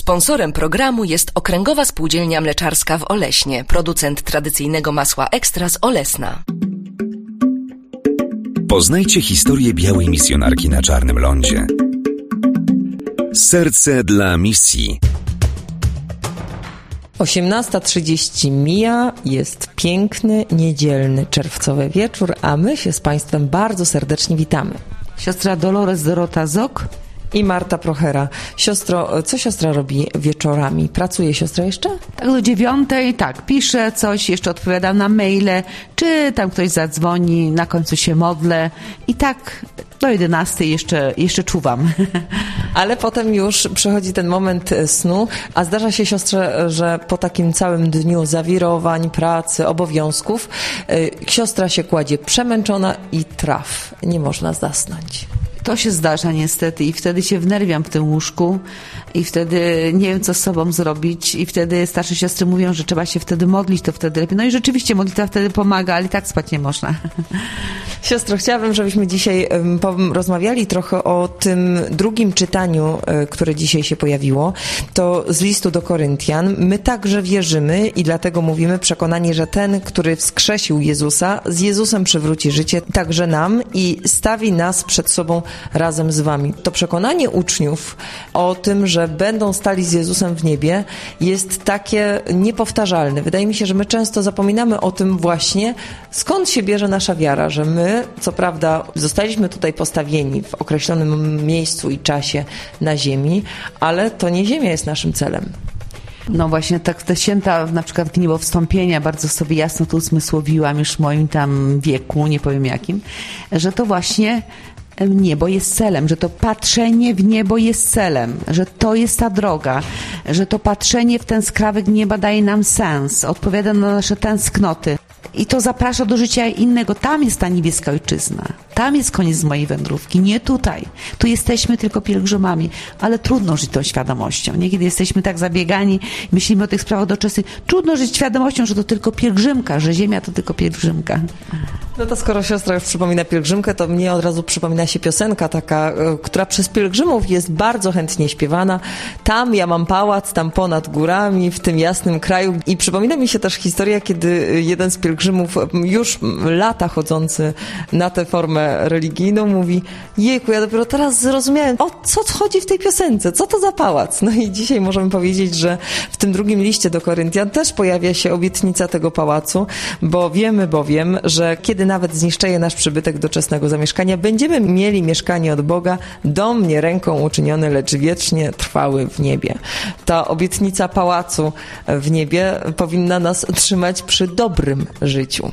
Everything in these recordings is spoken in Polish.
Sponsorem programu jest Okręgowa Spółdzielnia Mleczarska w Oleśnie, producent tradycyjnego masła Ekstra z Olesna. Poznajcie historię białej misjonarki na Czarnym Lądzie. Serce dla misji. 18:30 mija, jest piękny, niedzielny, czerwcowy wieczór, a my się z Państwem bardzo serdecznie witamy. Siostra Dolores Dorota Zok i Marta Prochera. Siostro, co siostra robi wieczorami? Pracuje siostra jeszcze? Tak do 9:00, tak, piszę coś, jeszcze odpowiadam na maile, czy tam ktoś zadzwoni, na końcu się modlę i tak do 11:00 jeszcze czuwam. Ale potem już przychodzi ten moment snu, a zdarza się siostrze, że po takim całym dniu zawirowań, pracy, obowiązków, siostra się kładzie przemęczona i traf. Nie można zasnąć. To się zdarza niestety i wtedy się wnerwiam w tym łóżku i wtedy nie wiem, co z sobą zrobić i wtedy starsze siostry mówią, że trzeba się wtedy modlić, to wtedy lepiej. No i rzeczywiście modlitwa wtedy pomaga, ale i tak spać nie można. Siostro, chciałabym, żebyśmy dzisiaj rozmawiali trochę o tym drugim czytaniu, które dzisiaj się pojawiło. To z listu do Koryntian. My także wierzymy i dlatego mówimy przekonani, że ten, który wskrzesił Jezusa, z Jezusem przywróci życie także nam i stawi nas przed sobą razem z wami. To przekonanie uczniów o tym, że będą stali z Jezusem w niebie, jest takie niepowtarzalne. Wydaje mi się, że my często zapominamy o tym właśnie, skąd się bierze nasza wiara, że my, co prawda, zostaliśmy tutaj postawieni w określonym miejscu i czasie na ziemi, ale to nie ziemia jest naszym celem. No właśnie, tak te święta, na przykład Gniewowstąpienia, bardzo sobie jasno to uzmysłowiłam już w moim tam wieku, nie powiem jakim, że to właśnie niebo jest celem, że to patrzenie w niebo jest celem, że to jest ta droga, że to patrzenie w ten skrawek nieba daje nam sens, odpowiada na nasze tęsknoty. I to zaprasza do życia innego. Tam jest ta niebieska ojczyzna. Tam jest koniec mojej wędrówki, nie tutaj. Tu jesteśmy tylko pielgrzymami, ale trudno żyć tą świadomością. Niekiedy jesteśmy tak zabiegani, myślimy o tych sprawach doczesnych. Trudno żyć świadomością, że to tylko pielgrzymka, że ziemia to tylko pielgrzymka. No to skoro siostra już przypomina pielgrzymkę, to mnie od razu przypomina się piosenka taka, która przez pielgrzymów jest bardzo chętnie śpiewana. Tam ja mam pałac, tam ponad górami, w tym jasnym kraju. I przypomina mi się też historia, kiedy jeden z pielgrzymów, już lata chodzący na tę formę religijną, mówi: jejku, ja dopiero teraz zrozumiałem, o co chodzi w tej piosence, co to za pałac. No i dzisiaj możemy powiedzieć, że w tym drugim liście do Koryntian też pojawia się obietnica tego pałacu, bo wiemy bowiem, że kiedy nawet zniszczeje nasz przybytek doczesnego zamieszkania, będziemy mieli mieszkanie od Boga, dom nie ręką uczyniony, lecz wiecznie trwały w niebie. Ta obietnica pałacu w niebie powinna nas trzymać przy dobrym życiu.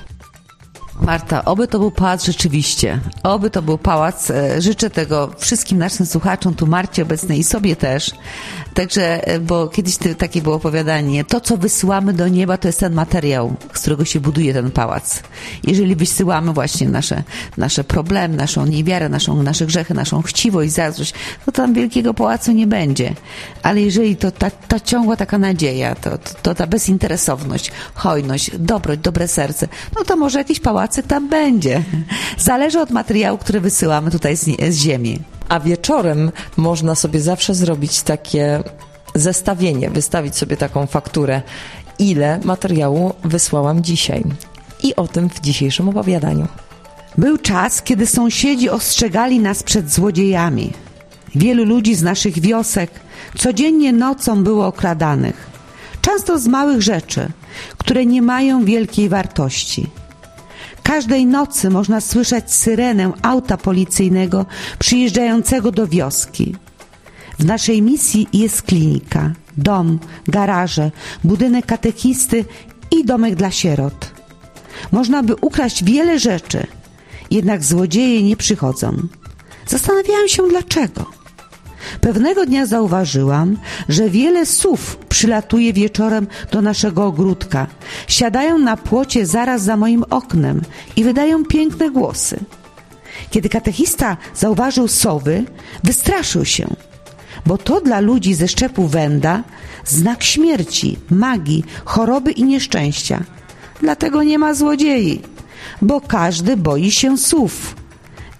Marta, oby to był pałac rzeczywiście. Oby to był pałac. Życzę tego wszystkim naszym słuchaczom, tu Marcie obecnej i sobie też. Także, bo kiedyś takie było opowiadanie, to co wysyłamy do nieba, to jest ten materiał, z którego się buduje ten pałac. Jeżeli wysyłamy właśnie nasze problemy, naszą niewiarę, nasze grzechy, naszą chciwość, zazdrość, to tam wielkiego pałacu nie będzie. Ale jeżeli to ta ciągła taka nadzieja, to ta bezinteresowność, hojność, dobroć, dobre serce, no to może jakiś pałacek tam będzie. Zależy od materiału, który wysyłamy tutaj z ziemi. A wieczorem można sobie zawsze zrobić takie zestawienie, wystawić sobie taką fakturę, ile materiału wysłałam dzisiaj. I o tym w dzisiejszym opowiadaniu. Był czas, kiedy sąsiedzi ostrzegali nas przed złodziejami. Wielu ludzi z naszych wiosek codziennie nocą było okradanych. Często z małych rzeczy, które nie mają wielkiej wartości. Każdej nocy można słyszeć syrenę auta policyjnego przyjeżdżającego do wioski. W naszej misji jest klinika, dom, garaże, budynek katechisty i domek dla sierot. Można by ukraść wiele rzeczy, jednak złodzieje nie przychodzą. Zastanawiałam się dlaczego. Pewnego dnia zauważyłam, że wiele sów przylatuje wieczorem do naszego ogródka. Siadają na płocie zaraz za moim oknem i wydają piękne głosy. Kiedy katechista zauważył sowy, wystraszył się, bo to dla ludzi ze szczepu Wenda znak śmierci, magii, choroby i nieszczęścia. Dlatego nie ma złodziei, bo każdy boi się sów.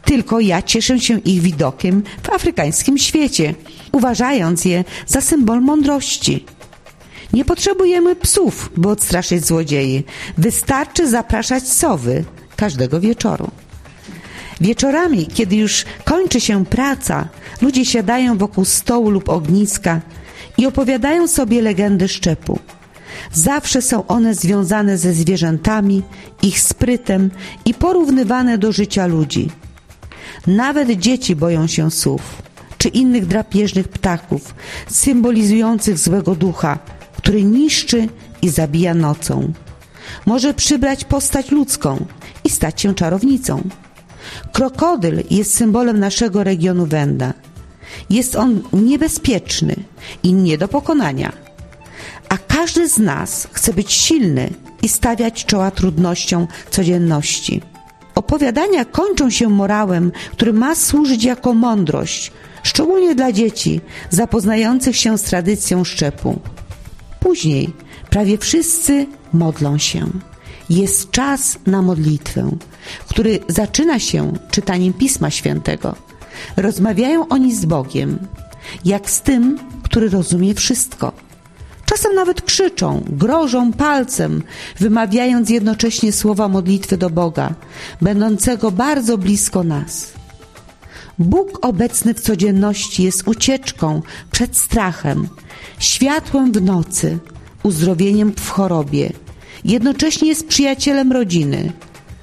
Tylko ja cieszę się ich widokiem w afrykańskim świecie, uważając je za symbol mądrości. Nie potrzebujemy psów, by odstraszyć złodziei. Wystarczy zapraszać sowy każdego wieczoru. Wieczorami, kiedy już kończy się praca, ludzie siadają wokół stołu lub ogniska i opowiadają sobie legendy szczepu. Zawsze są one związane ze zwierzętami, ich sprytem i porównywane do życia ludzi. Nawet dzieci boją się sów czy innych drapieżnych ptaków, symbolizujących złego ducha, który niszczy i zabija nocą. Może przybrać postać ludzką i stać się czarownicą. Krokodyl jest symbolem naszego regionu Venda. Jest on niebezpieczny i nie do pokonania. A każdy z nas chce być silny i stawiać czoła trudnościom codzienności. Opowiadania kończą się morałem, który ma służyć jako mądrość, szczególnie dla dzieci zapoznających się z tradycją szczepu. Później prawie wszyscy modlą się. Jest czas na modlitwę, który zaczyna się czytaniem Pisma Świętego. Rozmawiają oni z Bogiem, jak z tym, który rozumie wszystko. Czasem nawet krzyczą, grożą palcem, wymawiając jednocześnie słowa modlitwy do Boga, będącego bardzo blisko nas. Bóg obecny w codzienności jest ucieczką przed strachem, światłem w nocy, uzdrowieniem w chorobie. Jednocześnie jest przyjacielem rodziny,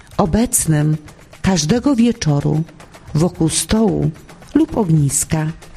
obecnym każdego wieczoru wokół stołu lub ogniska.